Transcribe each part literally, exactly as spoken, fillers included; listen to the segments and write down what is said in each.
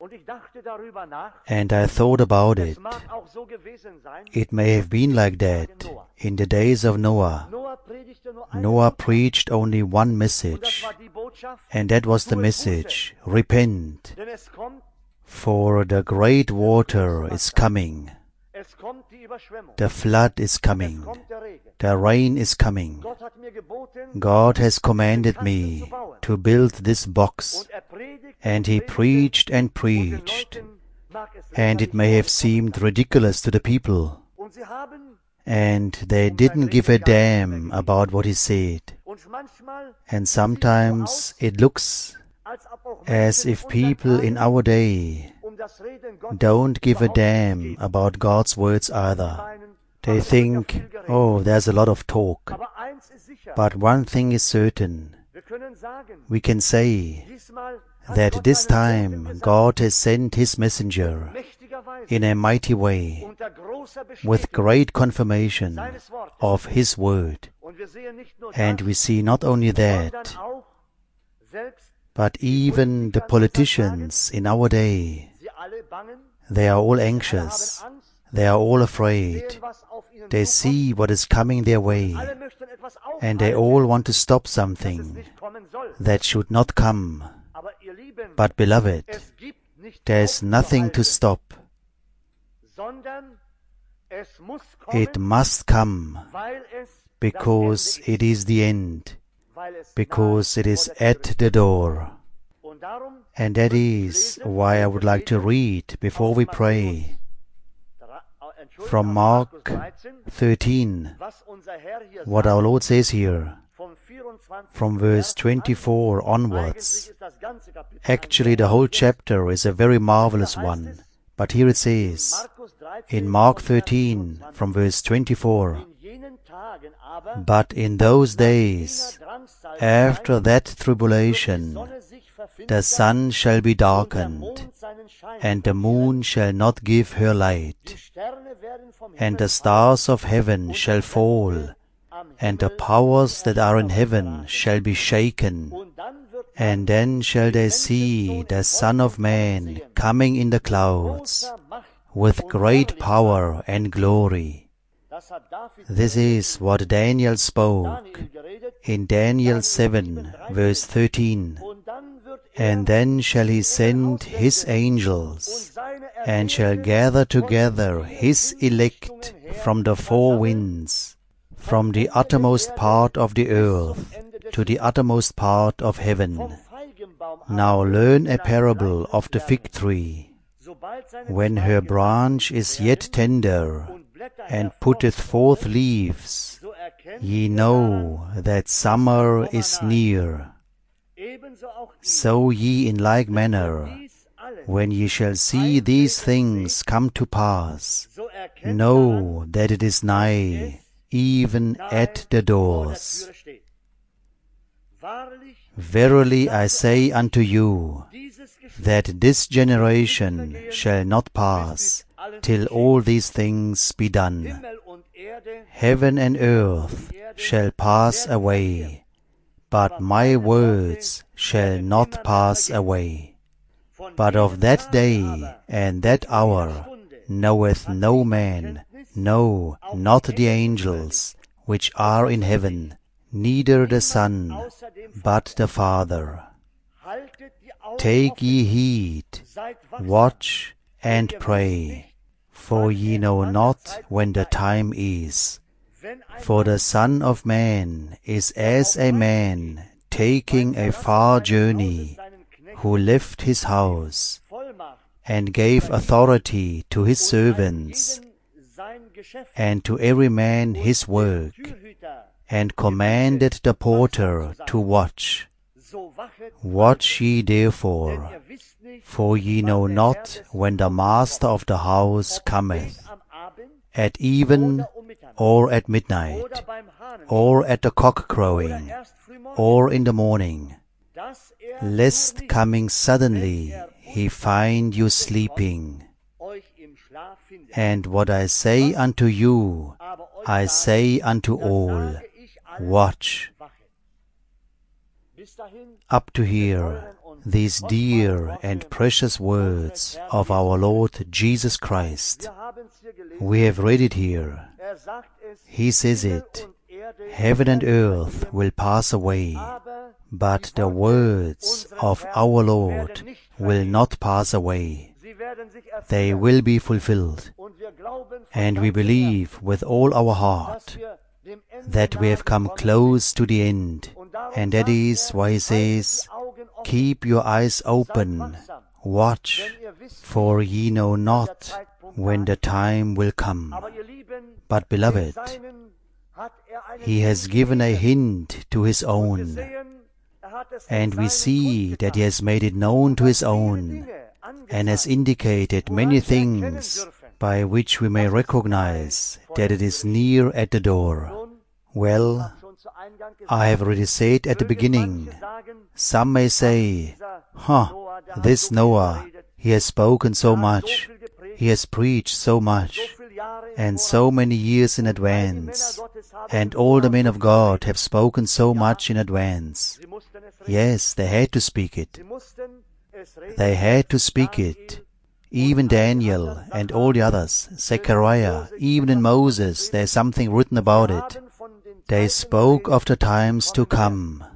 And I thought about it. It may have been like that in the days of Noah. Noah preached only one message, and that was the message, repent, for the great water is coming. The flood is coming. The rain is coming. God has commanded me to build this box, and he preached and preached, and it may have seemed ridiculous to the people, and they didn't give a damn about what he said. And sometimes it looks as if people in our day don't give a damn about God's words either. They think, oh, there's a lot of talk. But one thing is certain. We can say that this time God has sent his messenger in a mighty way, with great confirmation of his word. And we see not only that, but even the politicians in our day, they are all anxious. They are all afraid. They see what is coming their way, and they all want to stop something that should not come. But beloved, there is nothing to stop. It must come, because it is the end, because it is at the door. And that is why I would like to read, before we pray, from Mark thirteen, what our Lord says here, from verse twenty-four onwards. Actually, the whole chapter is a very marvelous one, but here it says, in Mark thirteen, from verse twenty-four, but in those days, after that tribulation, the sun shall be darkened, and the moon shall not give her light, and the stars of heaven shall fall, and the powers that are in heaven shall be shaken. And then shall they see the Son of Man coming in the clouds, with great power and glory. This is what Daniel spoke in Daniel seven, verse thirteen. And then shall he send his angels, and shall gather together his elect from the four winds, from the uttermost part of the earth to the uttermost part of heaven. Now learn a parable of the fig tree. When her branch is yet tender, and putteth forth leaves, ye know that summer is near. So ye in like manner, when ye shall see these things come to pass, know that it is nigh, even at the doors. Verily I say unto you, that this generation shall not pass, till all these things be done. Heaven and earth shall pass away, but my words shall not pass away. But of that day and that hour knoweth no man, no, not the angels, which are in heaven, neither the Son, but the Father. Take ye heed, watch and pray, for ye know not when the time is. For the Son of Man is as a man taking a far journey, who left his house, and gave authority to his servants, and to every man his work, and commanded the porter to watch. Watch ye therefore, for ye know not when the master of the house cometh, at even, or at midnight, or at the cock crowing, or in the morning, lest coming suddenly he find you sleeping. And what I say unto you, I say unto all, watch. Up to here, these dear and precious words of our Lord Jesus Christ. We have read it here. He says it, heaven and earth will pass away, but the words of our Lord will not pass away. They will be fulfilled. And we believe with all our heart that we have come close to the end. And that is why he says, keep your eyes open, watch, for ye know not when the time will come. But beloved, he has given a hint to his own, and we see that he has made it known to his own, and has indicated many things by which we may recognize that it is near at the door. Well, I have already said at the beginning, some may say, huh, this Noah, he has spoken so much, he has preached so much, and so many years in advance, and all the men of God have spoken so much in advance. Yes, they had to speak it. They had to speak it. Even Daniel and all the others, Zechariah, even in Moses, there is something written about it. They spoke of the times to come,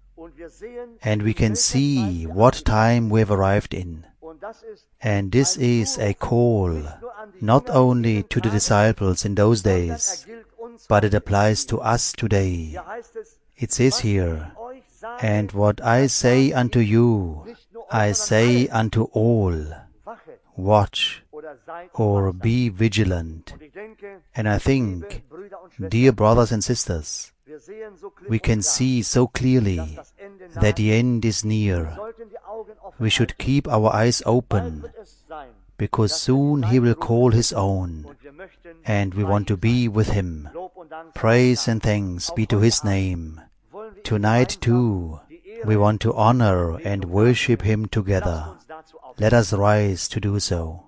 and we can see what time we have arrived in. And this is a call not only to the disciples in those days, but it applies to us today. It says here, and what I say unto you, I say unto all, watch or be vigilant. And I think, dear brothers and sisters, we can see so clearly that the end is near. We should keep our eyes open, because soon he will call his own, and we want to be with him. Praise and thanks be to his name. Tonight too, we want to honor and worship him together. Let us rise to do so.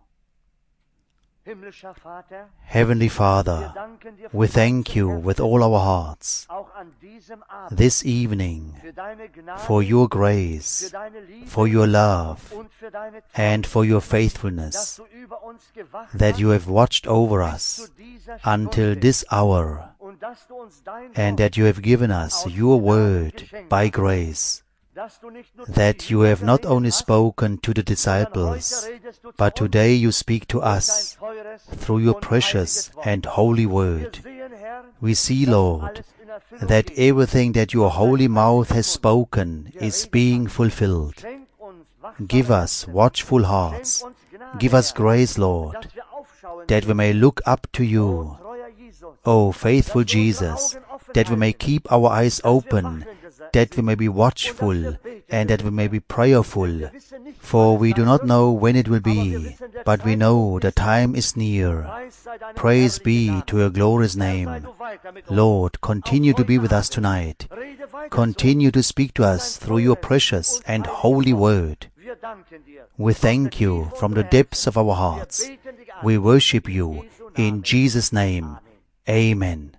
Heavenly Father, we thank you with all our hearts this evening for your grace, for your love, and for your faithfulness, that you have watched over us until this hour, and that you have given us your word by grace, that you have not only spoken to the disciples, but today you speak to us through your precious and holy word. We see, Lord, that everything that your holy mouth has spoken is being fulfilled. Give us watchful hearts. Give us grace, Lord, that we may look up to you. O faithful Jesus, that we may keep our eyes open, that we may be watchful, and that we may be prayerful. For we do not know when it will be, but we know the time is near. Praise be to your glorious name. Lord, continue to be with us tonight. Continue to speak to us through your precious and holy word. We thank you from the depths of our hearts. We worship you in Jesus' name. Amen.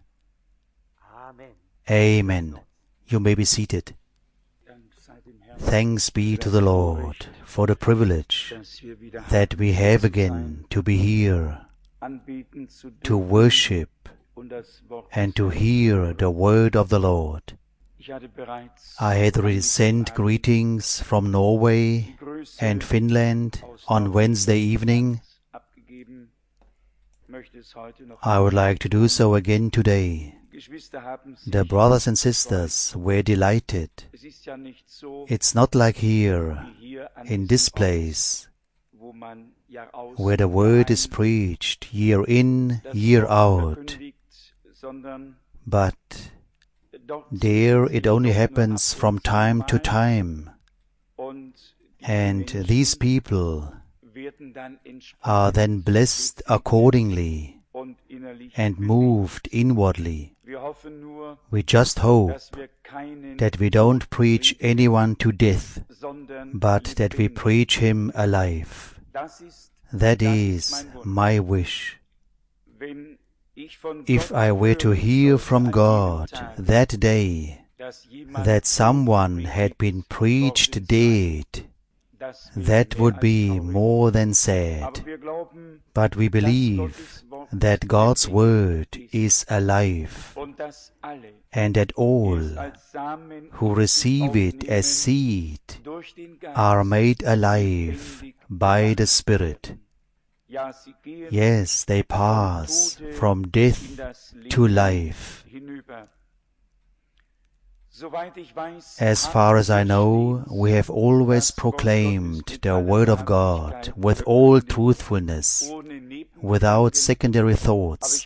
Amen. You may be seated. Thanks be to the Lord for the privilege that we have again to be here, to worship and to hear the word of the Lord. I had already sent greetings from Norway and Finland on Wednesday evening. I would like to do so again today. The brothers and sisters were delighted. It's not like here, in this place, where the word is preached year in, year out, but there it only happens from time to time, and these people are then blessed accordingly and moved inwardly. We just hope that we don't preach anyone to death, but that we preach him alive. That is my wish. If I were to hear from God that day that someone had been preached dead, that would be more than sad. But we believe that God's Word is alive, and that all who receive it as seed are made alive by the Spirit. Yes, they pass from death to life. As far as I know, we have always proclaimed the Word of God with all truthfulness, without secondary thoughts.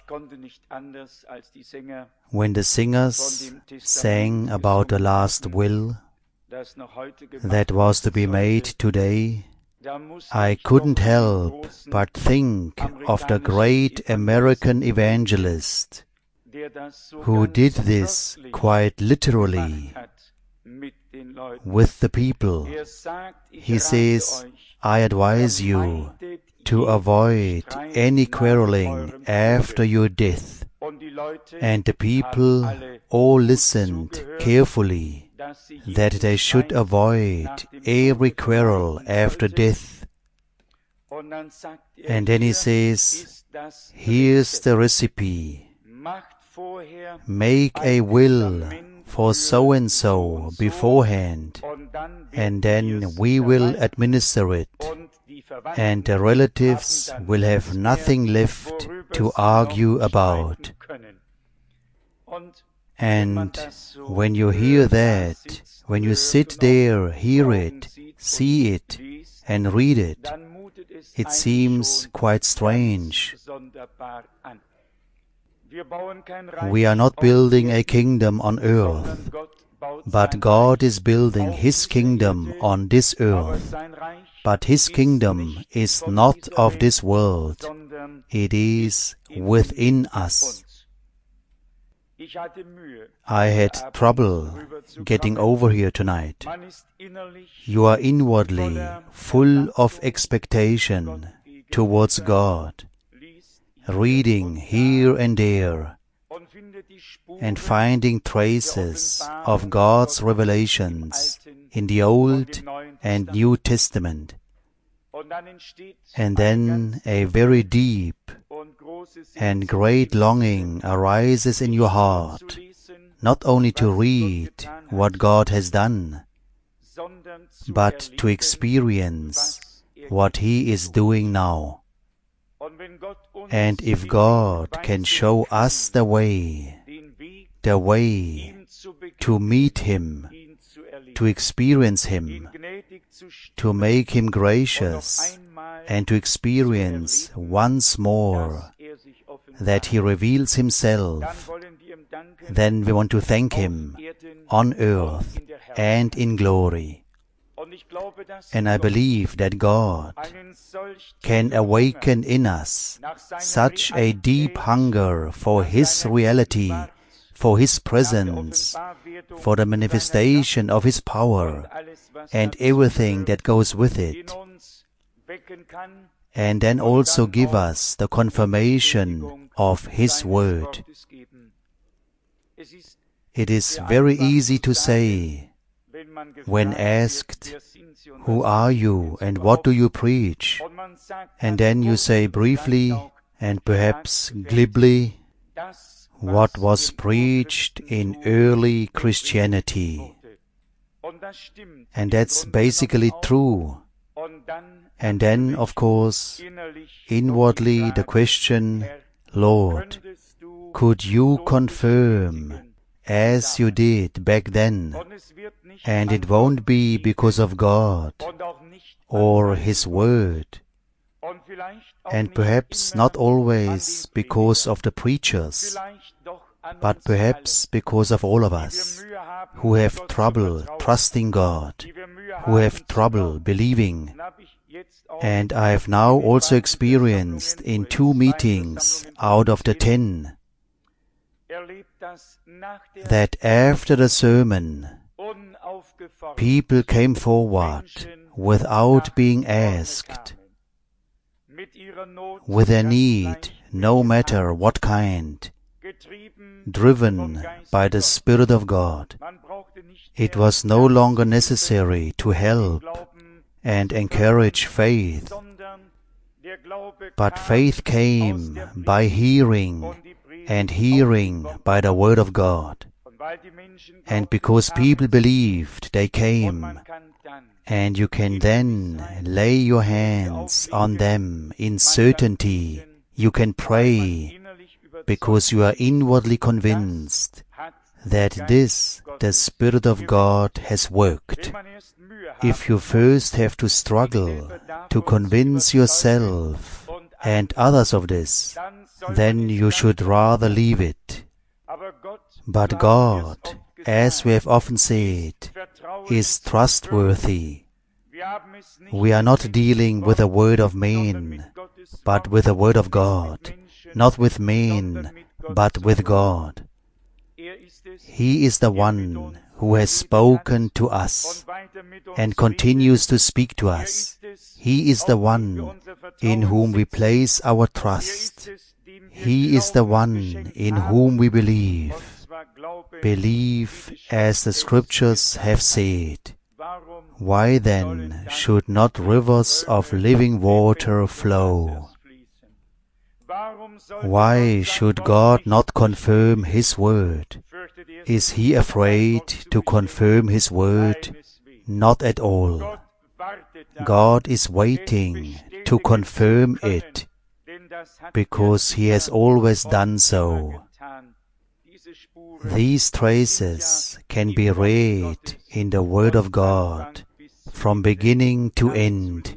When the singers sang about the last will that was to be made today, I couldn't help but think of the great American evangelist who did this quite literally with the people. He says, I advise you to avoid any quarreling after your death. And the people all listened carefully that they should avoid every quarrel after death. And then he says, here's the recipe. Make a will for so-and-so beforehand, and then we will administer it, and the relatives will have nothing left to argue about. And when you hear that, when you sit there, hear it, see it, and read it, it seems quite strange. We are not building a kingdom on earth, but God is building His kingdom on this earth. But His kingdom is not of this world. It is within us. I had trouble getting over here tonight. You are inwardly full of expectation towards God, reading here and there, and finding traces of God's revelations in the Old and New Testament. And then a very deep and great longing arises in your heart, not only to read what God has done, but to experience what He is doing now. And if God can show us the way, the way to meet Him, to experience Him, to make Him gracious, and to experience once more that He reveals Himself, then we want to thank Him on earth and in glory. And I believe that God can awaken in us such a deep hunger for His reality, for His presence, for the manifestation of His power, and everything that goes with it, and then also give us the confirmation of His Word. It is very easy to say, when asked, who are you and what do you preach? And then you say briefly and perhaps glibly, what was preached in early Christianity. And that's basically true. And then, of course, inwardly the question, Lord, could you confirm as you did back then? And it won't be because of God or His Word, and perhaps not always because of the preachers, but perhaps because of all of us who have trouble trusting God, who have trouble believing. And I have now also experienced in two meetings out of the ten that after the sermon, people came forward without being asked, with their need, no matter what kind, driven by the Spirit of God. It was no longer necessary to help and encourage faith. But faith came by hearing, and hearing by the Word of God. And because people believed, they came, and you can then lay your hands on them in certainty. You can pray, because you are inwardly convinced that this, the Spirit of God, has worked. If you first have to struggle to convince yourself and others of this, then you should rather leave it. But God, as we have often said, is trustworthy. We are not dealing with a word of man, but with a word of God. Not with men, but with God. He is the one who has spoken to us and continues to speak to us. He is the one in whom we place our trust. He is the one in whom we believe. Believe as the Scriptures have said. Why then should not rivers of living water flow? Why should God not confirm His word? Is He afraid to confirm His word? Not at all. God is waiting to confirm it, because He has always done so. These traces can be read in the Word of God from beginning to end.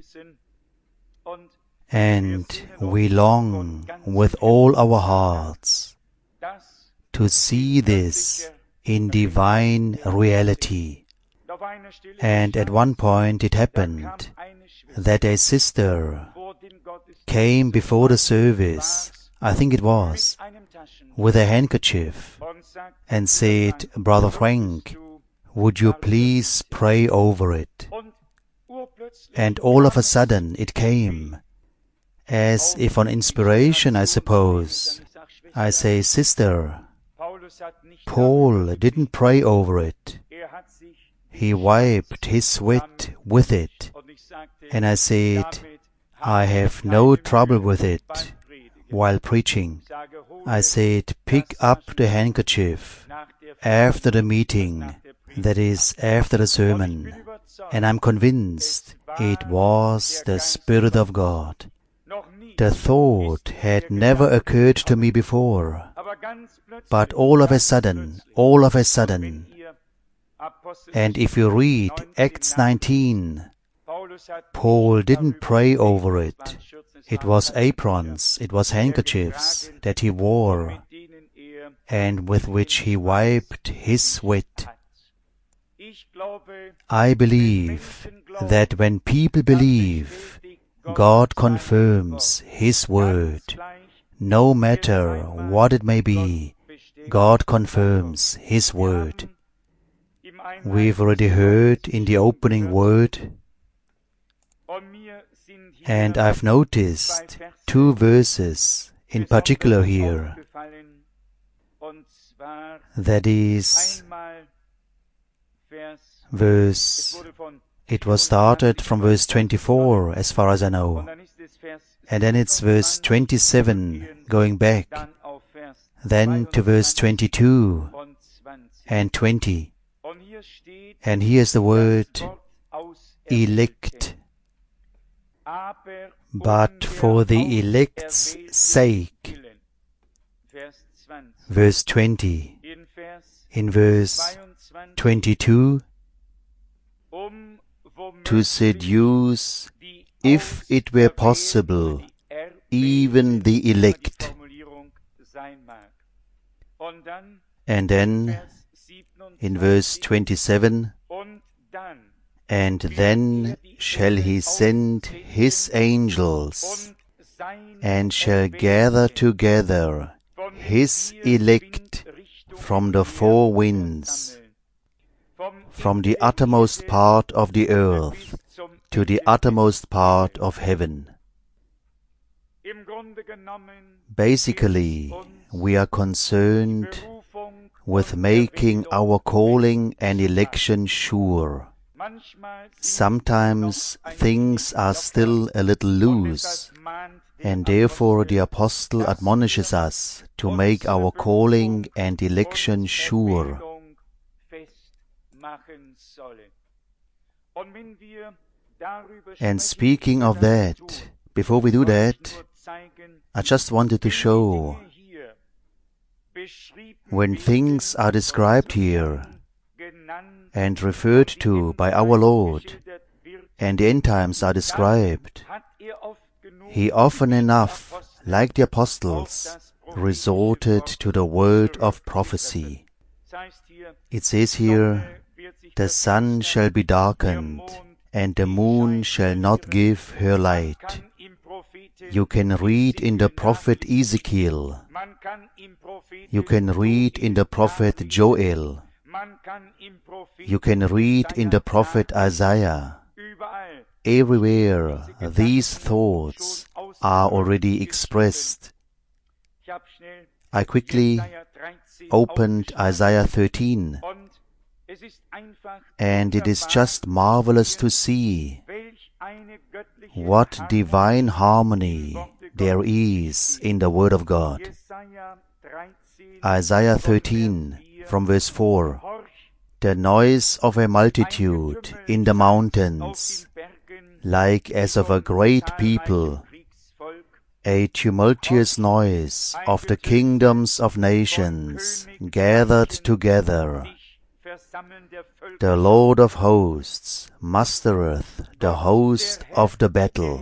And we long with all our hearts to see this in divine reality. And at one point it happened that a sister came before the service, I think it was, with a handkerchief and said, "Brother Frank, would you please pray over it?" And all of a sudden it came, as if on inspiration, I suppose. I say, "Sister, Paul didn't pray over it. He wiped his sweat with it." And I said, "I have no trouble with it while preaching." I said, "Pick up the handkerchief after the meeting, that is, after the sermon." And I'm convinced it was the Spirit of God. The thought had never occurred to me before, but all of a sudden, all of a sudden, and if you read Acts nineteen, Paul didn't pray over it. It was aprons, it was handkerchiefs that he wore, and with which he wiped his sweat. I believe that when people believe, God confirms His word. No matter what it may be, God confirms His word. We've already heard in the opening word, and I've noticed two verses in particular here. That is verse, it was started from verse twenty-four, as far as I know. And then it's verse twenty-seven, going back. Then to verse twenty-two and twenty. And here's the word elect. But for the elect's sake. Verse twenty. In verse twenty-two, to seduce, if it were possible, even the elect. And then, in verse twenty-seven, and then shall He send His angels, and shall gather together His elect from the four winds, from the uttermost part of the earth to the uttermost part of heaven. Basically, we are concerned with making our calling and election sure. Sometimes things are still a little loose, and therefore the Apostle admonishes us to make our calling and election sure. And speaking of that, before we do that, I just wanted to show, when things are described here and referred to by our Lord, and the end times are described, He often enough, like the apostles, resorted to the word of prophecy. It says here, the sun shall be darkened, and the moon shall not give her light. You can read in the prophet Ezekiel. You can read in the prophet Joel. You can read in the prophet Isaiah. Everywhere these thoughts are already expressed. I quickly opened Isaiah thirteen, and it is just marvelous to see what divine harmony there is in the Word of God. Isaiah thirteen, from verse four. The noise of a multitude in the mountains, like as of a great people, a tumultuous noise of the kingdoms of nations gathered together. The Lord of hosts mustereth the host of the battle.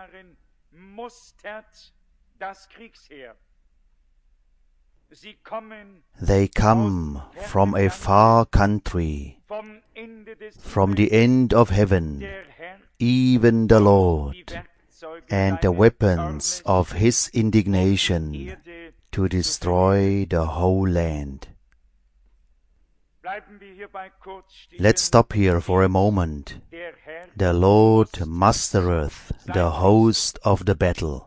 They come from a far country, from the end of heaven, even the Lord, and the weapons of His indignation to destroy the whole land. Let's stop here for a moment. The Lord mustereth the host of the battle.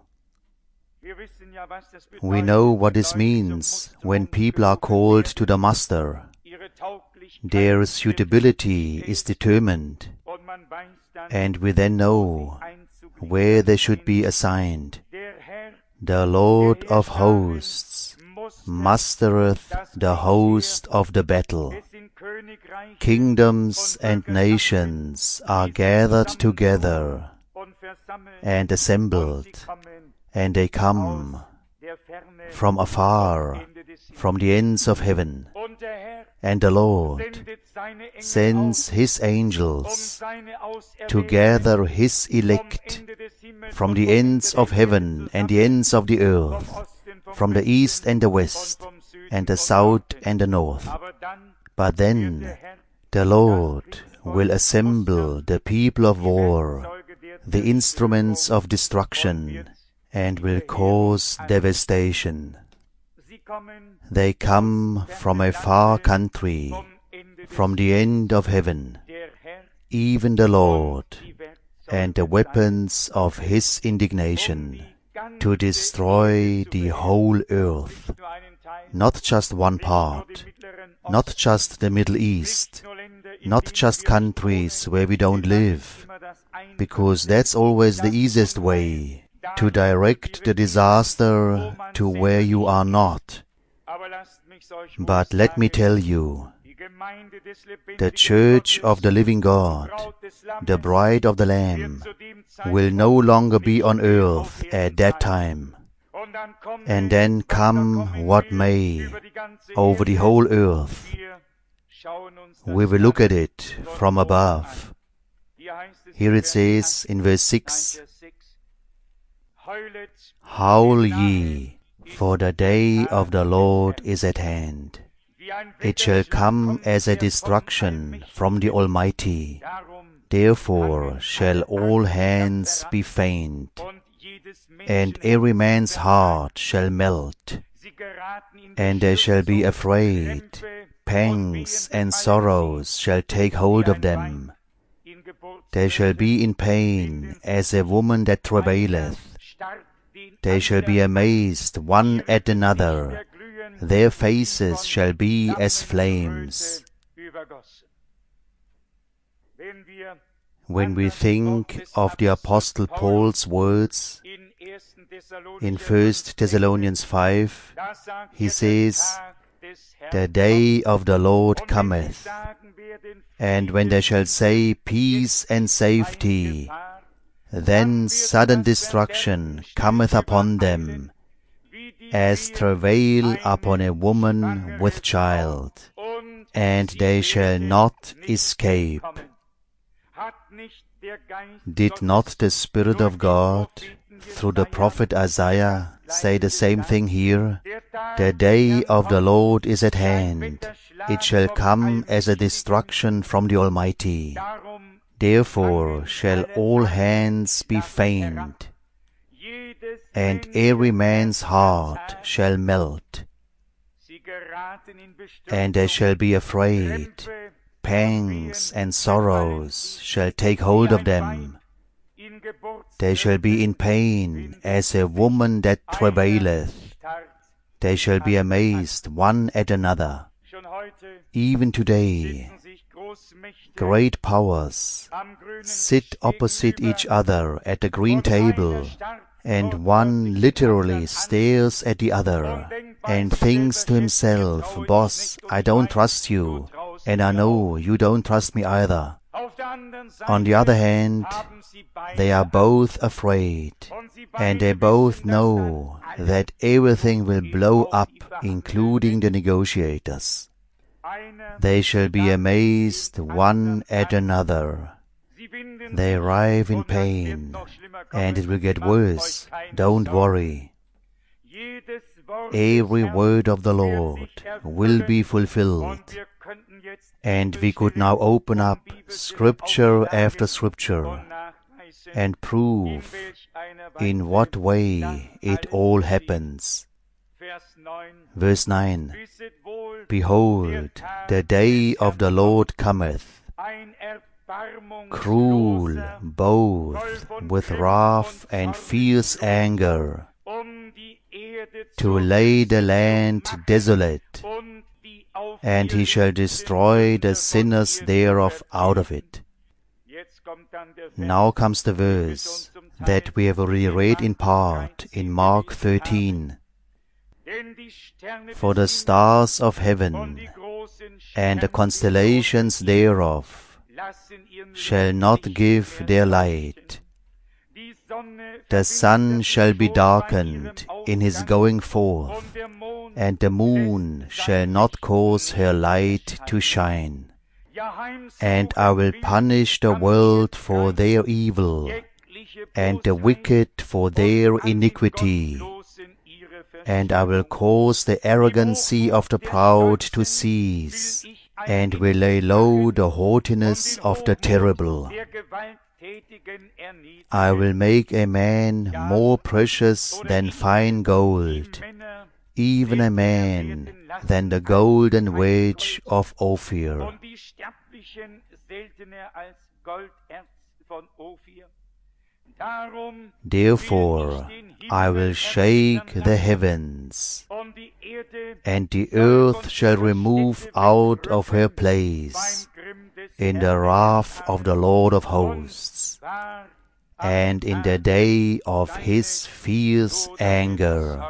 We know what this means when people are called to the muster. Their suitability is determined, and we then know where they should be assigned. The Lord of hosts mustereth the host of the battle. Kingdoms and nations are gathered together and assembled, and they come from afar, from the ends of heaven. And the Lord sends His angels to gather His elect from the ends of heaven and the ends of the earth, from the east and the west, and the south and the north. But then the Lord will assemble the people of war, the instruments of destruction, and will cause devastation. They come from a far country, from the end of heaven, even the Lord, and the weapons of His indignation, to destroy the whole earth. Not just one part, not just the Middle East, not just countries where we don't live, because that's always the easiest way, to direct the disaster to where you are not. But let me tell you, the Church of the Living God, the Bride of the Lamb, will no longer be on earth at that time. And then come what may over the whole earth. We will look at it from above. Here it says in verse six, Howl ye, for the day of the Lord is at hand. It shall come as a destruction from the Almighty. Therefore shall all hands be faint, and every man's heart shall melt, and they shall be afraid. Pangs and sorrows shall take hold of them. They shall be in pain as a woman that travaileth. They shall be amazed one at another. Their faces shall be as flames. When we think of the Apostle Paul's words in First Thessalonians five, he says, "The day of the Lord cometh, and when they shall say peace and safety, then sudden destruction cometh upon them, as travail upon a woman with child, and they shall not escape." Did not the Spirit of God, through the prophet Isaiah, say the same thing here? The day of the Lord is at hand. It shall come as a destruction from the Almighty. Therefore shall all hands be faint, and every man's heart shall melt, and they shall be afraid. Pangs and sorrows shall take hold of them. They shall be in pain as a woman that travaileth. They shall be amazed one at another. Even today, great powers sit opposite each other at the green table, and one literally stares at the other and thinks to himself, "Boss, I don't trust you, and I know you don't trust me either." On the other hand, they are both afraid, and they both know that everything will blow up, including the negotiators. They shall be amazed one at another. They writhe in pain, and it will get worse. Don't worry. Every word of the Lord will be fulfilled. And we could now open up Scripture after Scripture and prove in what way it all happens. Verse nine, "Behold, the day of the Lord cometh, cruel both with wrath and fierce anger, to lay the land desolate, and he shall destroy the sinners thereof out of it." Now comes the verse that we have already read in part in Mark thirteen. "For the stars of heaven and the constellations thereof shall not give their light. The sun shall be darkened in his going forth, and the moon shall not cause her light to shine. And I will punish the world for their evil, and the wicked for their iniquity. And I will cause the arrogancy of the proud to cease, and will lay low the haughtiness of the terrible. I will make a man more precious than fine gold, even a man than the golden wedge of Ophir." "Therefore I will shake the heavens, and the earth shall remove out of her place in the wrath of the Lord of hosts, and in the day of his fierce anger."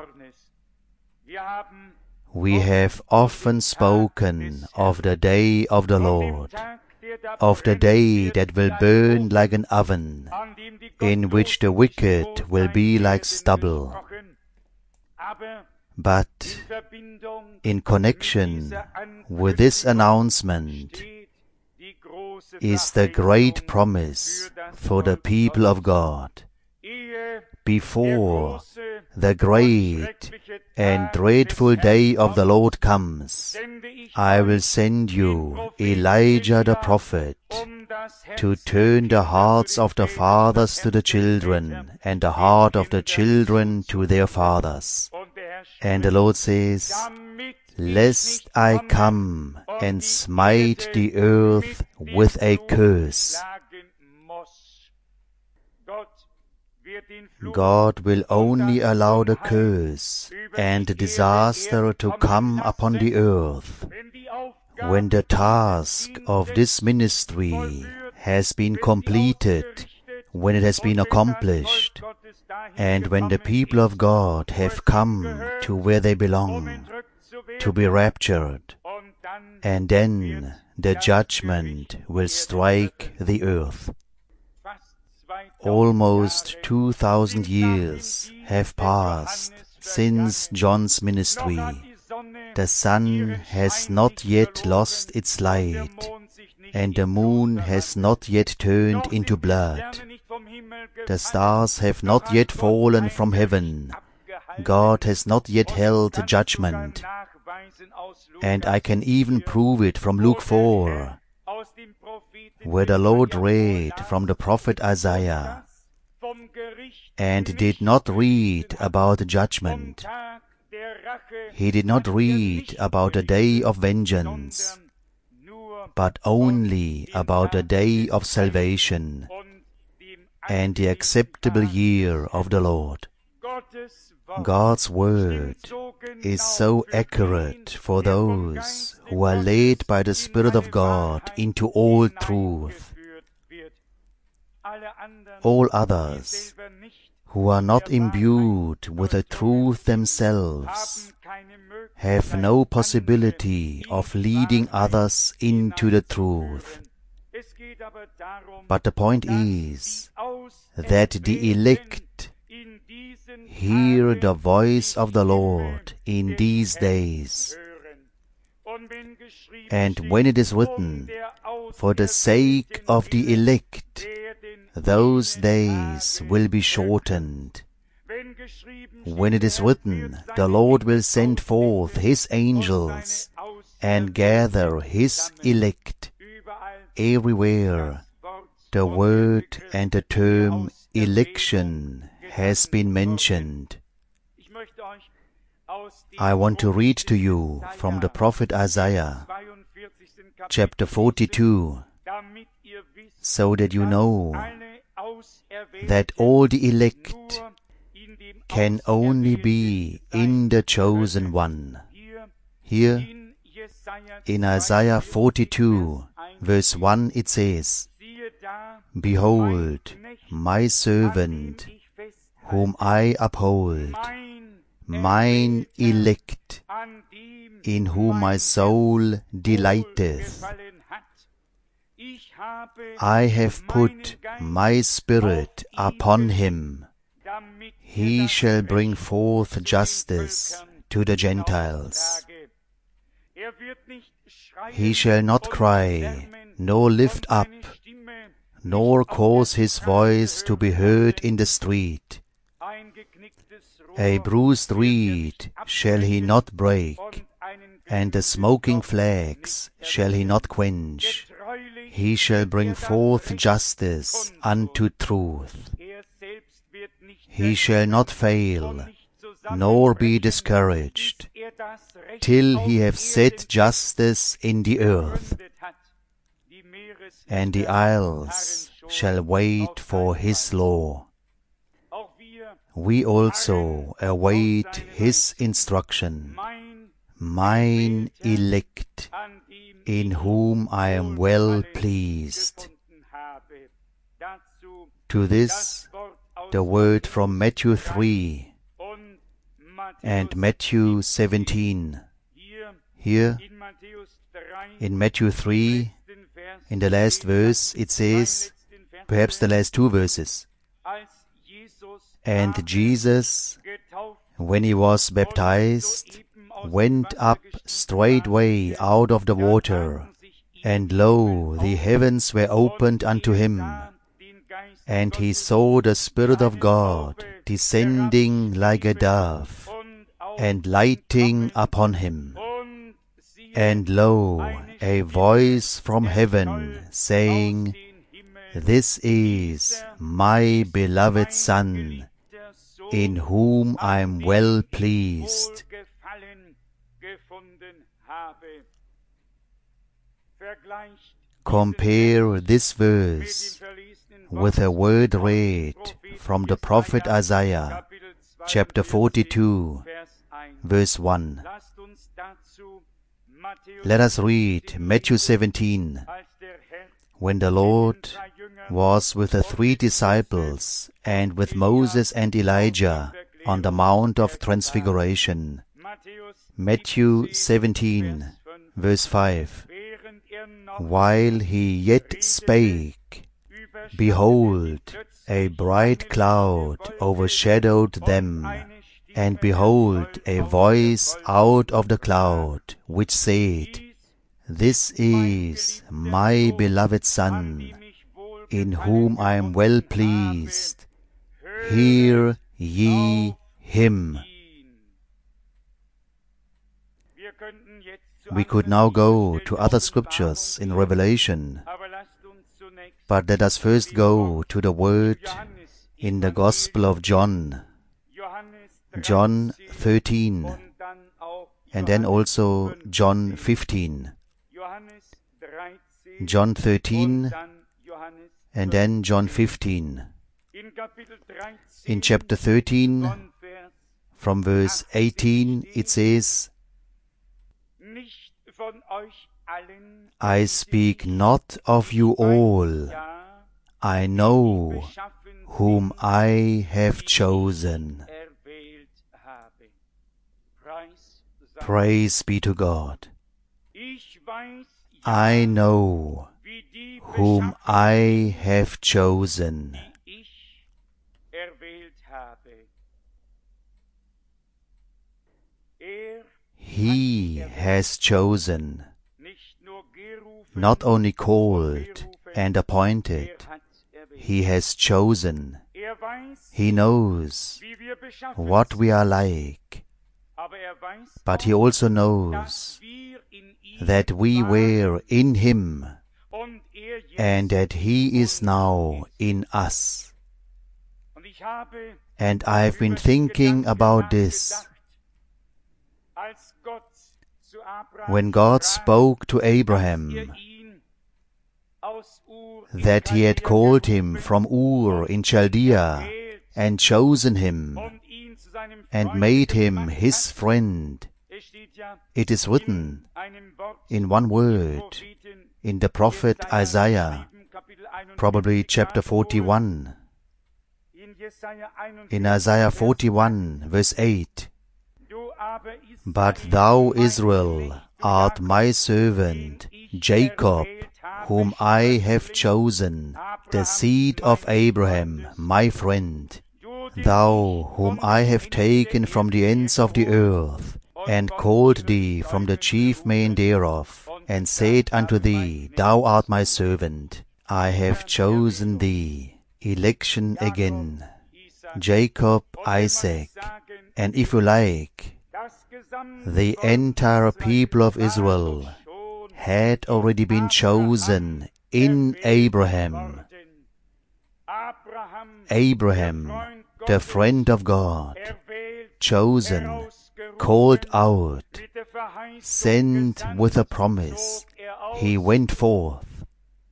We have often spoken of the day of the Lord, of the day that will burn like an oven, in which the wicked will be like stubble. But in connection with this announcement is the great promise for the people of God. Before the great and dreadful day of the Lord comes, I will send you Elijah the prophet to turn the hearts of the fathers to the children, and the heart of the children to their fathers. And the Lord says, "Lest I come and smite the earth with a curse." God will only allow the curse and the disaster to come upon the earth when the task of this ministry has been completed, when it has been accomplished, and when the people of God have come to where they belong, to be raptured, and then the judgment will strike the earth. Almost two thousand years have passed since John's ministry. The sun has not yet lost its light, and the moon has not yet turned into blood. The stars have not yet fallen from heaven. God has not yet held judgment. And I can even prove it from Luke four, where the Lord read from the prophet Isaiah, and did not read about judgment. He did not read about the day of vengeance, but only about the day of salvation and the acceptable year of the Lord. God's word is so accurate for those who are led by the Spirit of God into all truth. All others who are not imbued with the truth themselves have no possibility of leading others into the truth. But the point is that the elect hear the voice of the Lord in these days. And when it is written, for the sake of the elect, those days will be shortened. When it is written, the Lord will send forth His angels and gather His elect. Everywhere the word and the term election has been mentioned. I want to read to you from the prophet Isaiah, chapter forty-two, so that you know that all the elect can only be in the chosen one. Here, in Isaiah forty-two, verse one, it says, Behold, my servant, whom I uphold, mine elect, in whom my soul delighteth. I have put my spirit upon him. He shall bring forth justice to the Gentiles. He shall not cry, nor lift up, nor cause his voice to be heard in the street. A bruised reed shall he not break, and the smoking flax shall he not quench. He shall bring forth justice unto truth. He shall not fail, nor be discouraged, till he have set justice in the earth. And the isles shall wait for his law. We also await his instruction. Mine elect, in whom I am well pleased. To this, the word from Matthew three and Matthew seventeen. Here, in Matthew three, in the last verse, it says, perhaps the last two verses, and Jesus, when he was baptized, went up straightway out of the water, and lo, the heavens were opened unto him, and he saw the Spirit of God descending like a dove, and lighting upon him. And lo, a voice from heaven, saying, This is my beloved Son, in whom I am well pleased. Compare this verse with a word read from the prophet Isaiah, chapter forty-two, verse one. Let us read Matthew seventeen, when the Lord was with the three disciples and with Moses and Elijah on the Mount of Transfiguration. Matthew seventeen, verse five. While he yet spake, behold, a bright cloud overshadowed them, and behold, a voice out of the cloud, which said, This is my beloved Son, in whom I am well pleased. Hear ye him. We could now go to other scriptures in Revelation, but let us first go to the word in the Gospel of John, John thirteen, and then also John fifteen. John thirteen, and then John fifteen. In chapter thirteen, from verse eighteen, it says, I speak not of you all. I know whom I have chosen. Praise be to God. I know whom I have chosen. He has chosen, not only called and appointed, He has chosen. He knows what we are like, but He also knows that we were in Him and that He is now in us. And I have been thinking about this. When God spoke to Abraham that He had called him from Ur in Chaldea and chosen him and made him His friend, it is written in one word in the prophet Isaiah, probably chapter forty-one, in Isaiah forty-one, verse eight, But thou, Israel, art my servant, Jacob, whom I have chosen, the seed of Abraham, my friend. Thou, whom I have taken from the ends of the earth, and called thee from the chief men thereof, and said unto thee, Thou art my servant, I have chosen thee. Election again. Jacob, Isaac, and if you like, the entire people of Israel had already been chosen in Abraham. Abraham, the friend of God, chosen, called out, sent with a promise, he went forth.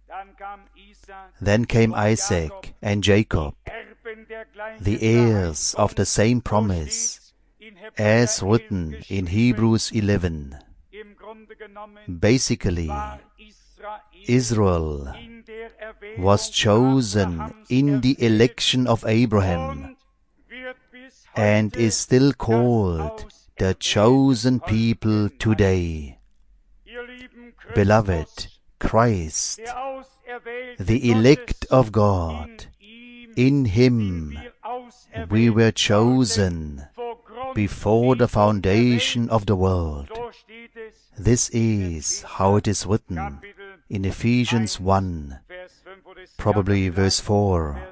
Then came Isaac and Jacob, the heirs of the same promise, as written in Hebrews eleven. Basically, Israel was chosen in the election of Abraham and is still called the chosen people today. Beloved, Christ, the elect of God, in Him we were chosen before the foundation of the world. This is how it is written in Ephesians one, probably verse four.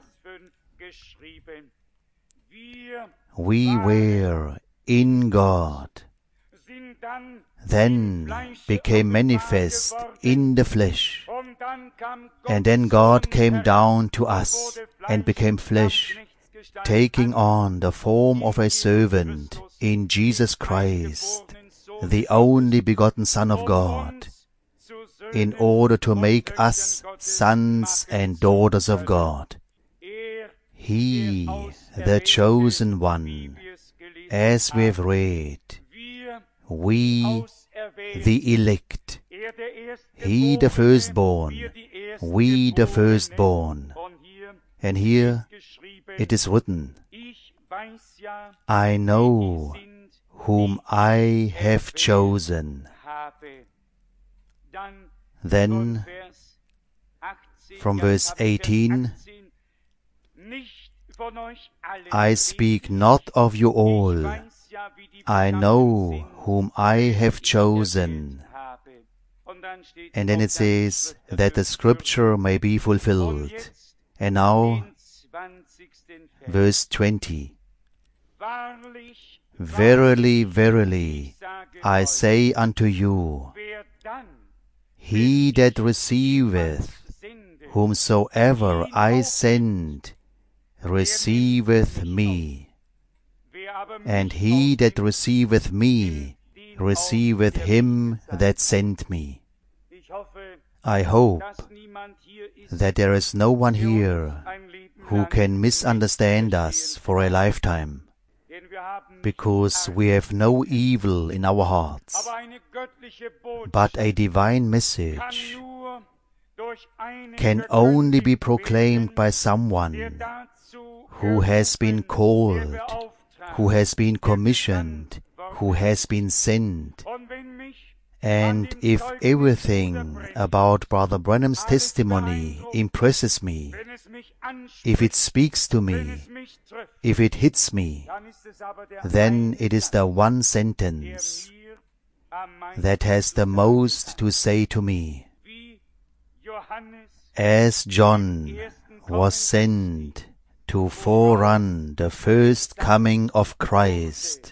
We were in God, then became manifest in the flesh, and then God came down to us and became flesh, taking on the form of a servant in Jesus Christ, the only begotten Son of God, in order to make us sons and daughters of God. He, the chosen one, as we have read, we, the elect, He, the firstborn, we the firstborn. And here it is written, I know whom I have chosen. Then, from verse eighteen, I speak not of you all. I know whom I have chosen. And then it says that the scripture may be fulfilled. And now, verse twenty. Verily, verily, I say unto you, he that receiveth whomsoever I send, receiveth me. And he that receiveth me, receiveth him that sent me. I hope that there is no one here who can misunderstand us for a lifetime, because we have no evil in our hearts, but a divine message can only be proclaimed by someone who has been called, who has been commissioned, who has been sent. And if everything about Brother Branham's testimony impresses me, if it speaks to me, if it hits me, then it is the one sentence that has the most to say to me. As John was sent to forerun the first coming of Christ,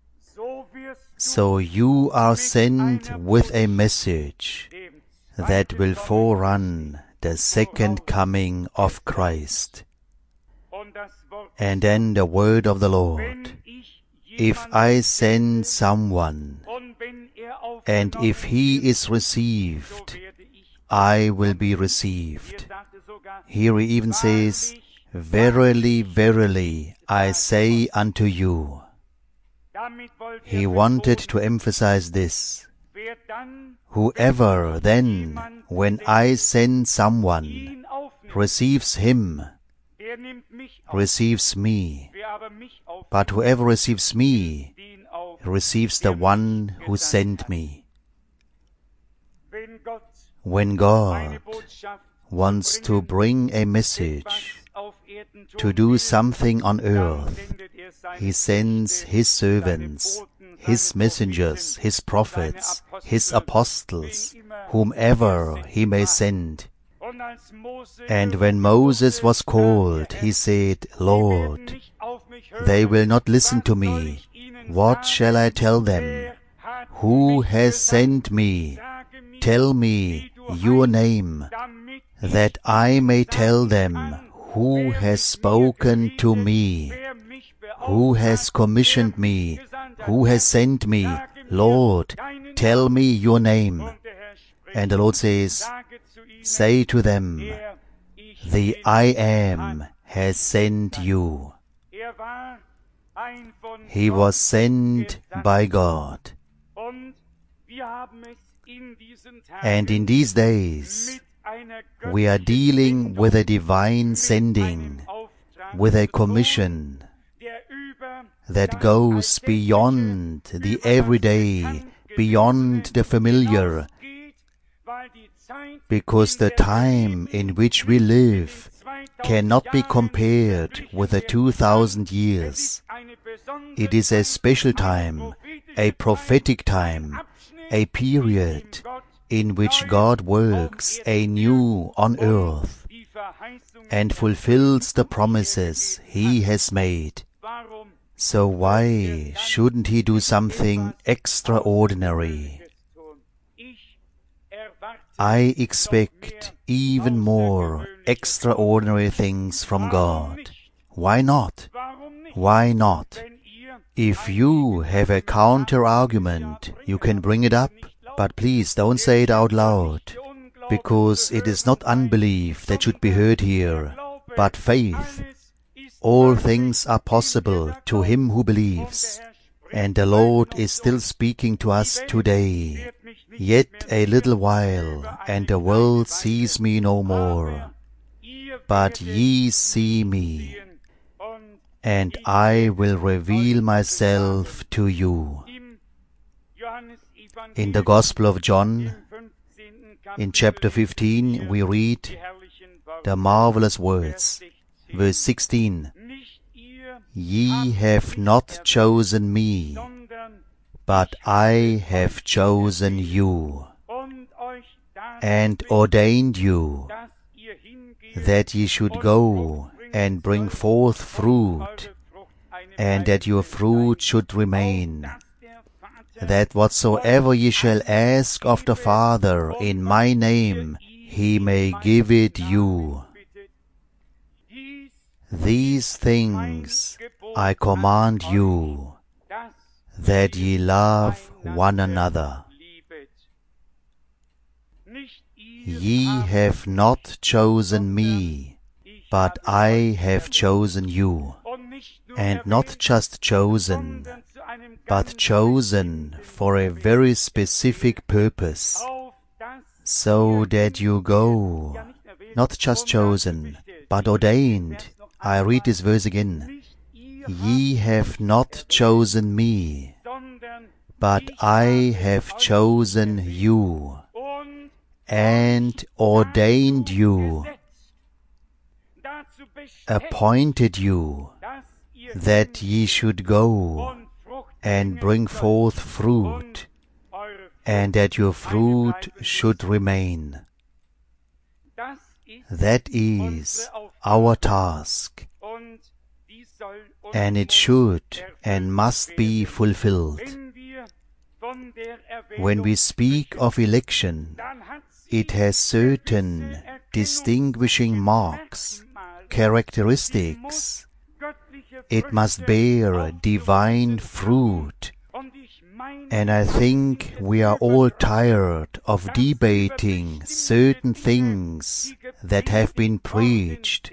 so you are sent with a message that will forerun the second coming of Christ. And then the word of the Lord, if I send someone, and if he is received, I will be received. Here he even says, verily, verily, I say unto you. He wanted to emphasize this. Whoever then, when I send someone, receives him, receives me. But whoever receives me, receives the one who sent me. When God wants to bring a message, to do something on earth, He sends His servants, His messengers, His prophets, His apostles, whomever He may send. And when Moses was called, he said, Lord, they will not listen to me. What shall I tell them? Who has sent me? Tell me your name, that I may tell them who has spoken to me, who has commissioned me, who has sent me. Lord, tell me your name. And the Lord says, say to them, the I Am has sent you. He was sent by God. And in these days, we are dealing with a divine sending, with a commission that goes beyond the everyday, beyond the familiar, because the time in which we live cannot be compared with the two thousand years. It is a special time, a prophetic time, a period in which God works anew on earth and fulfills the promises He has made. So why shouldn't He do something extraordinary? I expect even more extraordinary things from God. Why not? Why not? If you have a counter-argument, you can bring it up, but please don't say it out loud, because it is not unbelief that should be heard here, but faith. All things are possible to him who believes, and the Lord is still speaking to us today. Yet a little while, and the world sees me no more. But ye see me, and I will reveal myself to you. In the Gospel of John, in chapter fifteen, we read the marvelous words, verse sixteen, Ye have not chosen me, but I have chosen you, and ordained you, that ye should go and bring forth fruit, and that your fruit should remain, that whatsoever ye shall ask of the Father in my name, he may give it you. These things I command you, that ye love one another. Ye have not chosen me, but I have chosen you, and not just chosen, but chosen for a very specific purpose, so that you go, not just chosen, but ordained. I read this verse again. Ye have not chosen me, but I have chosen you, and ordained you, appointed you, that ye should go and bring forth fruit, and that your fruit should remain. That is our task, and it should and must be fulfilled. When we speak of election, it has certain distinguishing marks, characteristics. It must bear divine fruit. And I think we are all tired of debating certain things that have been preached.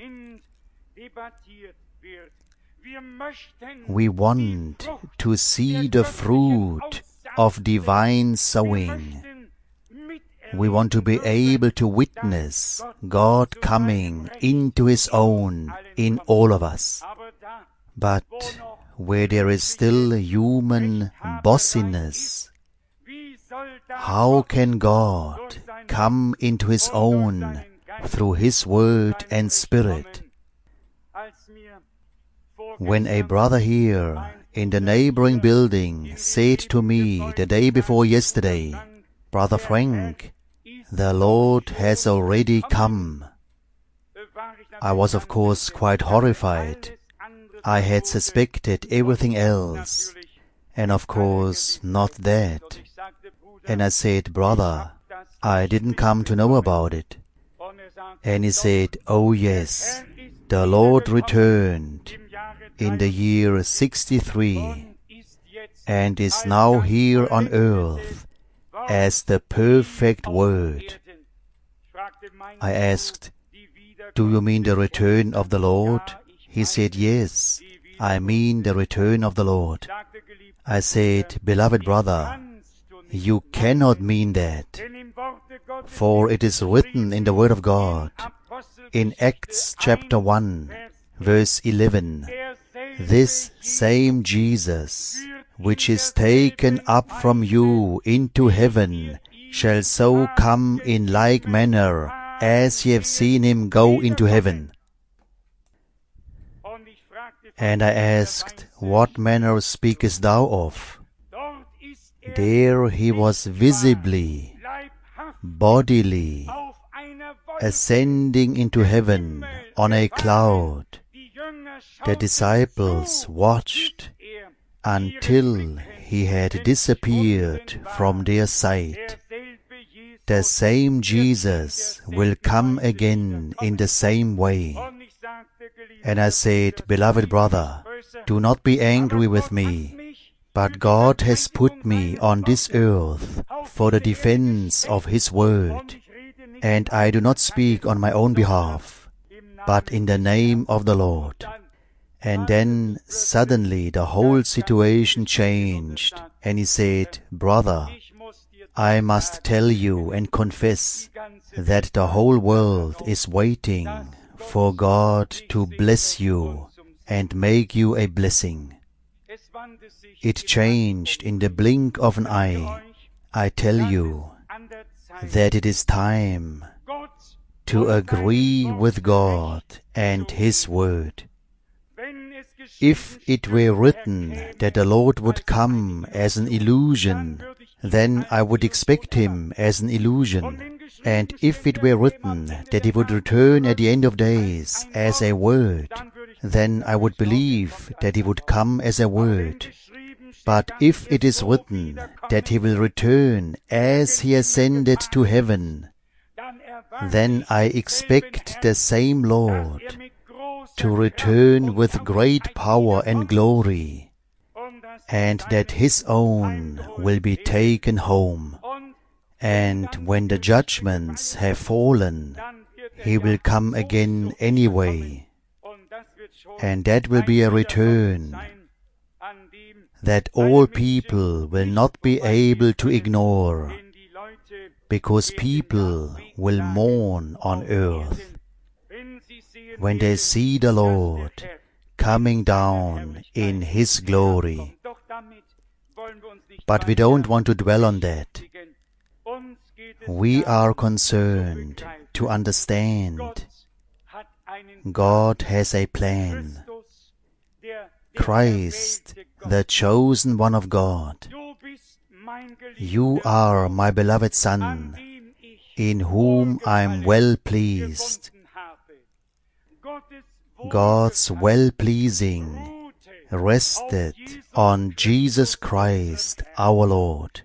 We want to see the fruit of divine sowing. We want to be able to witness God coming into His own in all of us. But where there is still human bossiness, how can God come into His own through His Word and Spirit? When a brother here in the neighboring building said to me the day before yesterday, Brother Frank, the Lord has already come, I was of course quite horrified. I had suspected everything else, and of course not that. And I said, Brother, I didn't come to know about it. And he said, oh yes, the Lord returned in the year sixty-three, and is now here on earth as the perfect Word. I asked, do you mean the return of the Lord? He said, yes, I mean the return of the Lord. I said, beloved brother, you cannot mean that, for it is written in the Word of God, in Acts chapter one, verse eleven, this same Jesus, which is taken up from you into heaven, shall so come in like manner as ye have seen Him go into heaven. And I asked, what manner speakest thou of? There He was visibly, bodily, ascending into heaven on a cloud. The disciples watched until He had disappeared from their sight. The same Jesus will come again in the same way. And I said, beloved brother, do not be angry with me, but God has put me on this earth for the defense of His Word, and I do not speak on my own behalf, but in the name of the Lord. And then suddenly the whole situation changed, and he said, brother, I must tell you and confess that the whole world is waiting for God to bless you and make you a blessing. It changed in the blink of an eye. I tell you that it is time to agree with God and His Word. If it were written that the Lord would come as an illusion, then I would expect Him as an illusion. And if it were written that He would return at the end of days as a word, then I would believe that He would come as a word. But if it is written that He will return as He ascended to heaven, then I expect the same Lord to return with great power and glory, and that His own will be taken home. And when the judgments have fallen, He will come again anyway. And that will be a return that all people will not be able to ignore, because people will mourn on earth when they see the Lord coming down in His glory. But we don't want to dwell on that. We are concerned to understand God has a plan. Christ, the chosen one of God. You are my beloved Son, in whom I am well pleased. God's well-pleasing rested on Jesus Christ our Lord.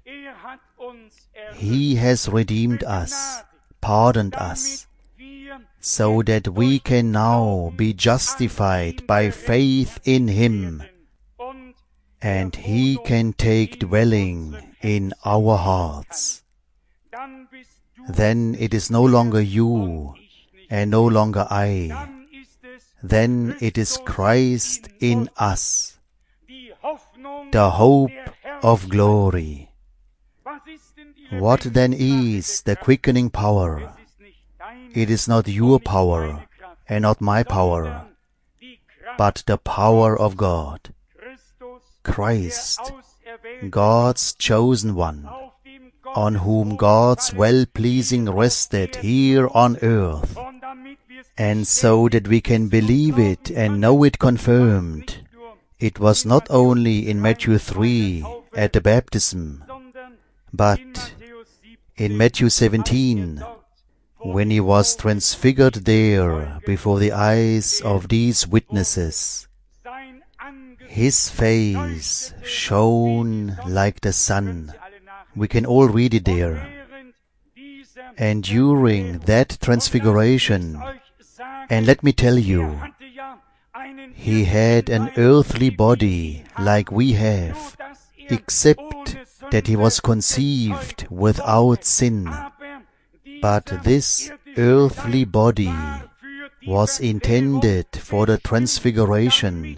He has redeemed us, pardoned us, so that we can now be justified by faith in Him, and He can take dwelling in our hearts. Then it is no longer you and no longer I. Then it is Christ in us, the hope of glory. What then is the quickening power? It is not your power and not my power, but the power of God. Christ, God's chosen one, on whom God's well-pleasing rested here on earth, and so that we can believe it and know it confirmed. It was not only in Matthew three at the baptism, but in Matthew seventeen, when He was transfigured there before the eyes of these witnesses. His face shone like the sun. We can all read it there. And during that transfiguration, and let me tell you, He had an earthly body like we have, except that He was conceived without sin. But this earthly body was intended for the transfiguration,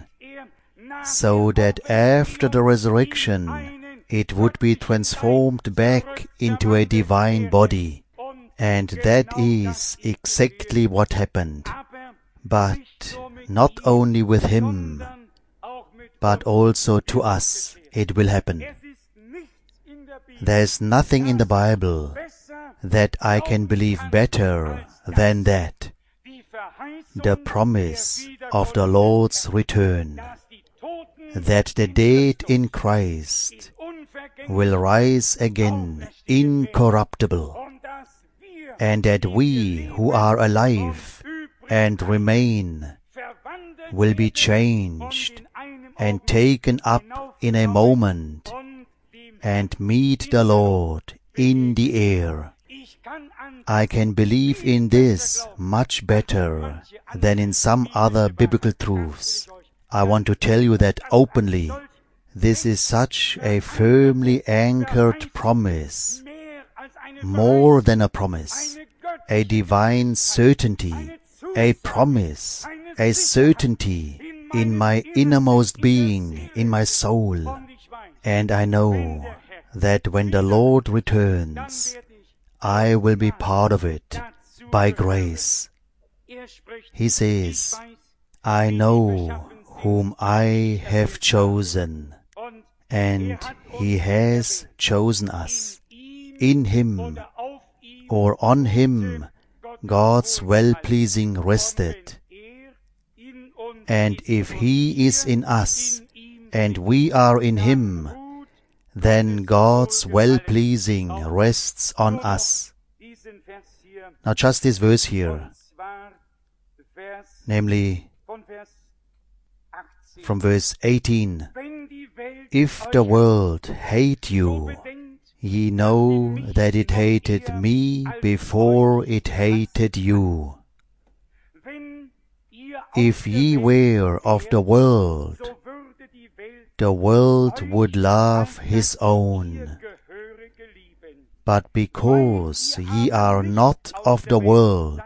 so that after the resurrection it would be transformed back into a divine body. And that is exactly what happened. But not only with Him, but also to us it will happen. There is nothing in the Bible that I can believe better than that. The promise of the Lord's return, that the dead in Christ will rise again incorruptible, and that we who are alive and remain will be changed and taken up in a moment and meet the Lord in the air. I can believe in this much better than in some other biblical truths. I want to tell you that openly. This is such a firmly anchored promise, more than a promise, a divine certainty, a promise, a certainty in my innermost being, in my soul. And I know that when the Lord returns, I will be part of it by grace. He says, I know whom I have chosen, and He has chosen us. In Him or on Him God's well-pleasing rested. And if He is in us, and we are in Him, then God's well-pleasing rests on us. Now just this verse here, namely from verse eighteen. If the world hate you, ye know that it hated me before it hated you. If ye were of the world, the world would love his own. But because ye are not of the world,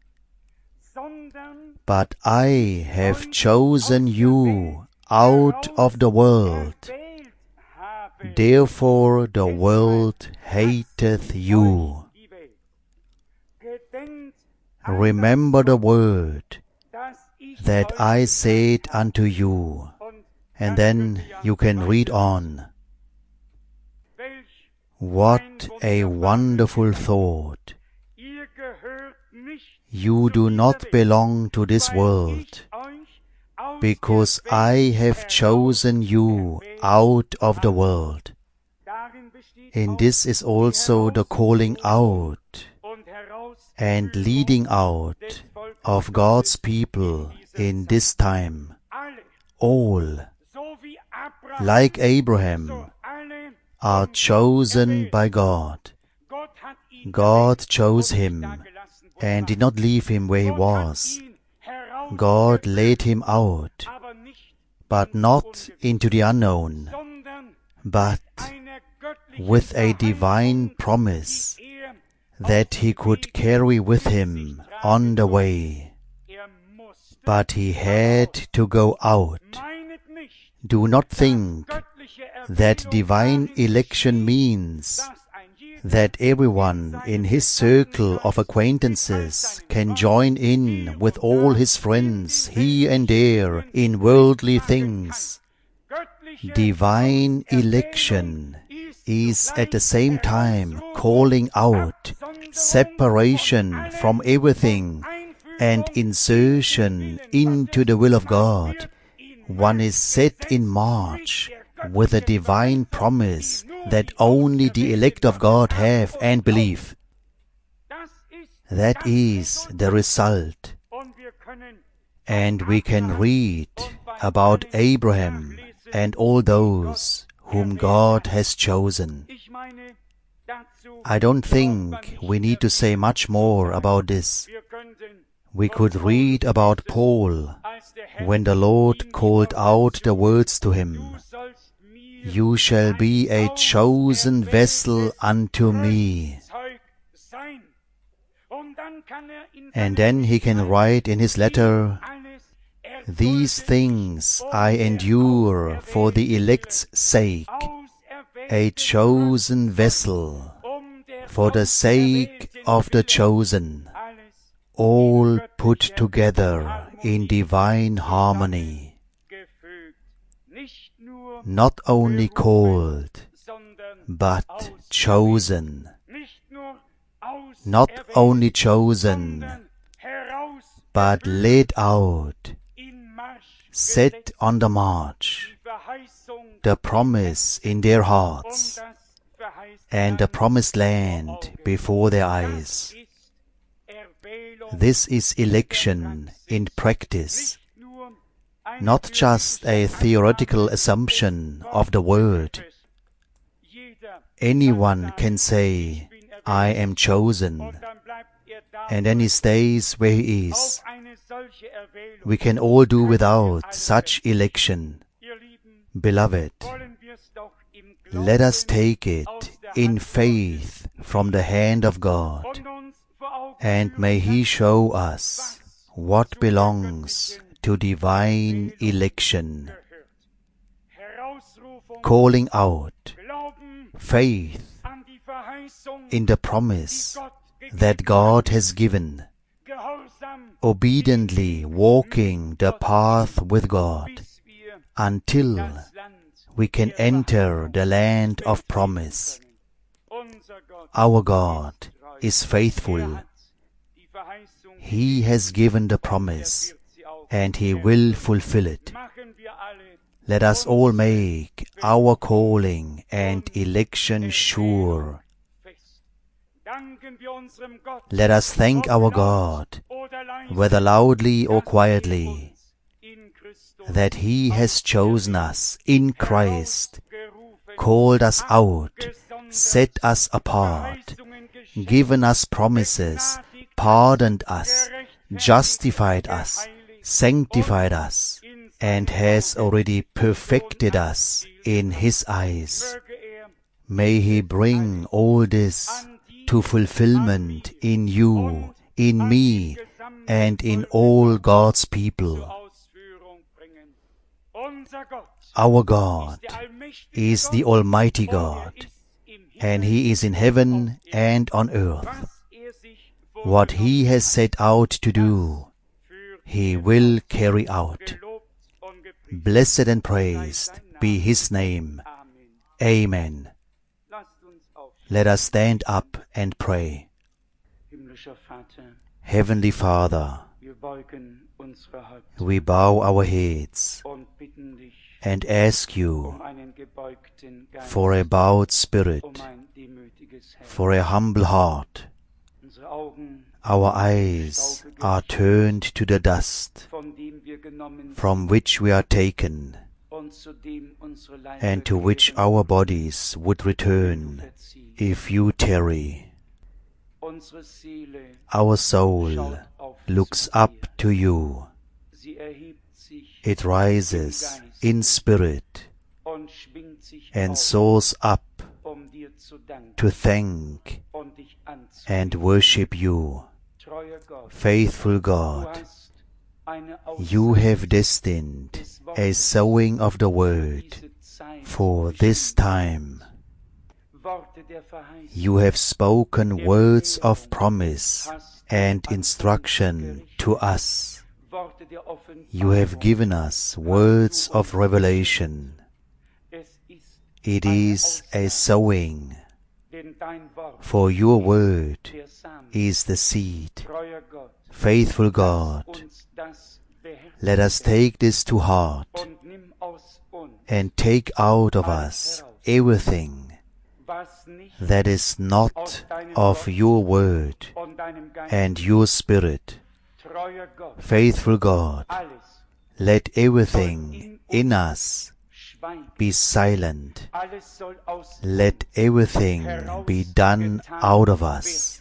but I have chosen you out of the world, therefore the world hateth you. Remember the word that I said unto you. And then you can read on. What a wonderful thought. You do not belong to this world, because I have chosen you out of the world. And this is also the calling out and leading out of God's people in this time. All, like Abraham, are chosen by God. God chose him and did not leave him where he was. God led him out, but not into the unknown, but with a divine promise that he could carry with him on the way. But he had to go out. Do not think that divine election means that everyone in his circle of acquaintances can join in with all his friends here and there in worldly things. Divine election is at the same time calling out separation from everything and insertion into the will of God. One is set in march with a divine promise that only the elect of God have and believe. That is the result. And we can read about Abraham and all those whom God has chosen. I don't think we need to say much more about this. We could read about Paul when the Lord called out the words to him, "You shall be a chosen vessel unto me." And then he can write in his letter, "These things I endure for the elect's sake, a chosen vessel, for the sake of the chosen." All put together in divine harmony. Not only called, but chosen. Not only chosen, but led out, set on the march, the promise in their hearts, and the promised land before their eyes. This is election in practice, not just a theoretical assumption of the word. Anyone can say, "I am chosen," and then he stays where he is. We can all do without such election. Beloved, let us take it in faith from the hand of God, and may He show us what belongs to divine election. Calling out, faith in the promise that God has given, obediently walking the path with God until we can enter the land of promise. Our God is faithful. He has given the promise, and He will fulfill it. Let us all make our calling and election sure. Let us thank our God, whether loudly or quietly, that He has chosen us in Christ, called us out, set us apart, given us promises, pardoned us, justified us, sanctified us, and has already perfected us in His eyes. May He bring all this to fulfillment in you, in me, and in all God's people. Our God is the Almighty God, and He is in heaven and on earth. What He has set out to do, He will carry out. Blessed and praised be His name. Amen. Let us stand up and pray. Heavenly Father, we bow our heads and ask You for a bowed spirit, for a humble heart. Our eyes are turned to the dust from which we are taken, and to which our bodies would return if You tarry. Our soul looks up to You. It rises in spirit and soars up to thank and worship You. Faithful God, You have destined a sowing of the word for this time. You have spoken words of promise and instruction to us. You have given us words of revelation. It is a sowing, for Your word is the seed. Faithful God, let us take this to heart and take out of us everything that is not of Your word and Your Spirit. Faithful God, let everything in us be silent. Let everything be done out of us.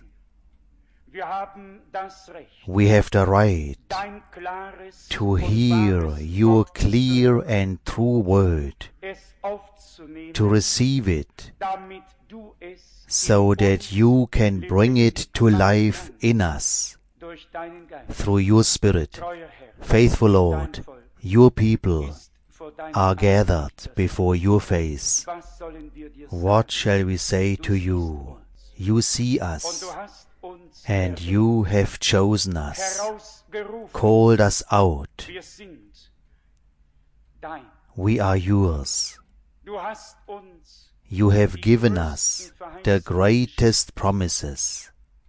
We have the right to hear Your clear and true word, to receive it, so that You can bring it to life in us through Your Spirit. Faithful Lord, Your people are gathered before Your face. What shall we say to You? You see us, and You have chosen us, called us out. We are Yours. You have given us the greatest promises.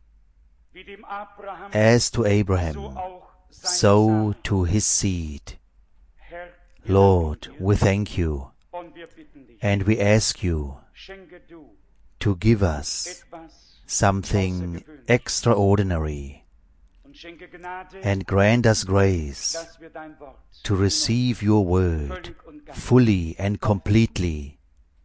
As to Abraham, so to his seed. Lord, we thank You, and we ask You to give us something extraordinary, and grant us grace to receive Your word fully and completely,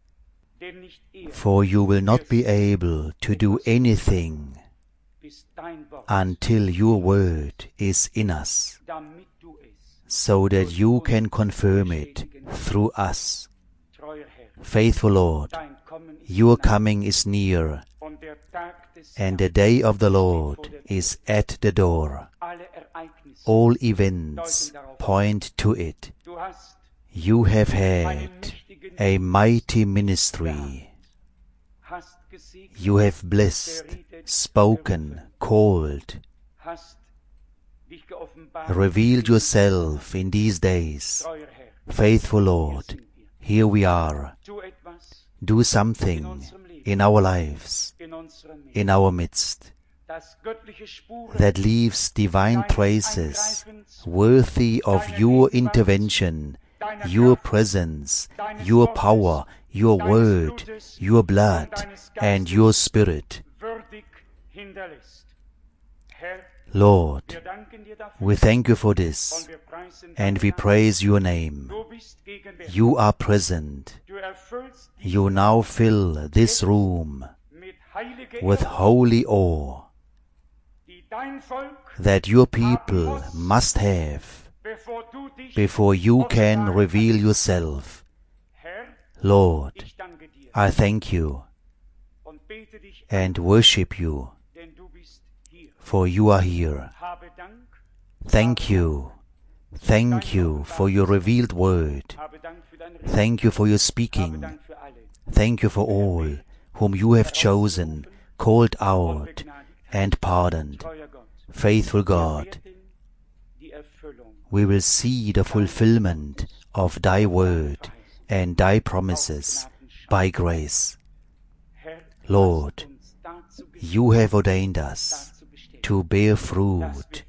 for You will not be able to do anything until Your word is in us, so that You can confirm it through us. Faithful Lord, Your coming is near, and the day of the Lord is at the door. All events point to it. You have had a mighty ministry. You have blessed, spoken, called, revealed yourself in these days. Faithful Lord, here we are. Do something in our lives, in our midst, that leaves divine traces worthy of your intervention, your presence, your power, your word, your blood, and your spirit. Lord, we thank you for this, and we praise your name. You are present. You now fill this room with holy awe that your people must have before you can reveal yourself. Lord, I thank you and worship you, for you are here. Thank you. Thank you for your revealed word. Thank you for your speaking. Thank you for all whom you have chosen, called out, and pardoned. Faithful God, we will see the fulfillment of thy word and thy promises by grace. Lord, you have ordained us to bear fruit,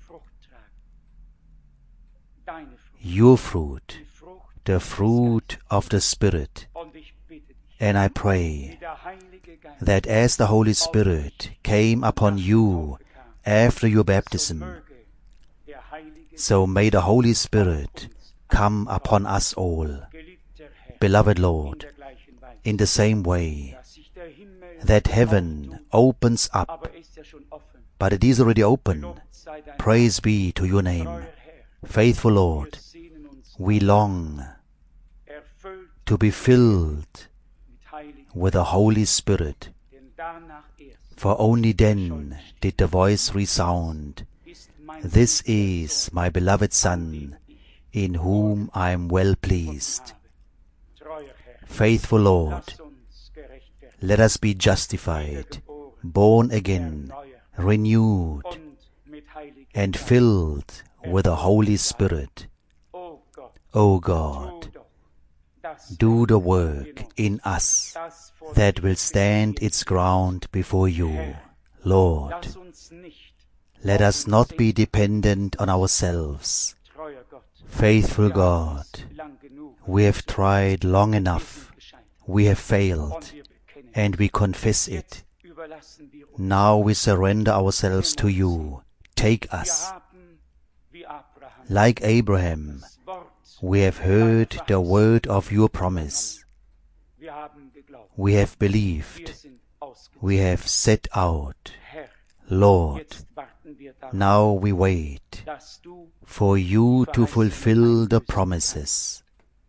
your fruit, the fruit of the Spirit. And I pray that as the Holy Spirit came upon you after your baptism, so may the Holy Spirit come upon us all. Beloved Lord, in the same way that heaven opens up, but it is already open, praise be to your name. Faithful Lord, we long to be filled with the Holy Spirit, for only then did the voice resound, "This is my beloved Son, in whom I am well pleased." Faithful Lord, let us be justified, born again, renewed, and filled with the Holy Spirit. O God, do the work in us that will stand its ground before you. Lord, let us not be dependent on ourselves. Faithful God, we have tried long enough, we have failed, and we confess it. Now we surrender ourselves to you. Take us. Like Abraham, we have heard the word of your promise. We have believed. We have set out. Lord, now we wait for you to fulfill the promises.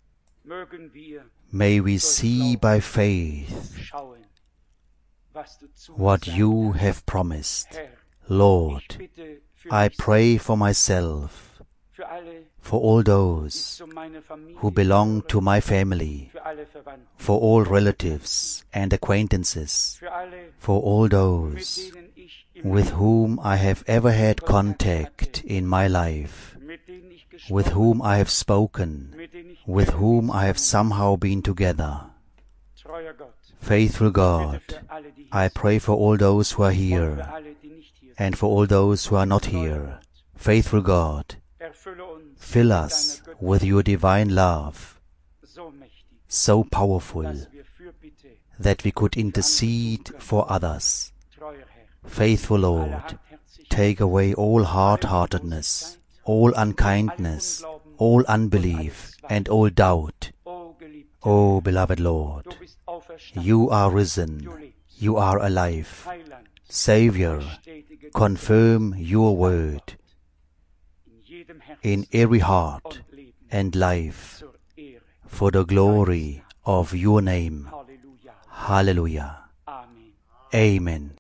May we see by faith what you have promised. Lord, I pray for myself, for all those who belong to my family, for all relatives and acquaintances, for all those with whom I have ever had contact in my life, with whom I have spoken, with whom I have somehow been together. Faithful God, I pray for all those who are here and for all those who are not here. Faithful God, fill us with your divine love, so powerful that we could intercede for others. Faithful Lord, take away all hard-heartedness, all unkindness, all unbelief, and all doubt. O beloved Lord, you are risen, you are alive. Savior, confirm your word in every heart and life for the glory of your name. Hallelujah. Amen.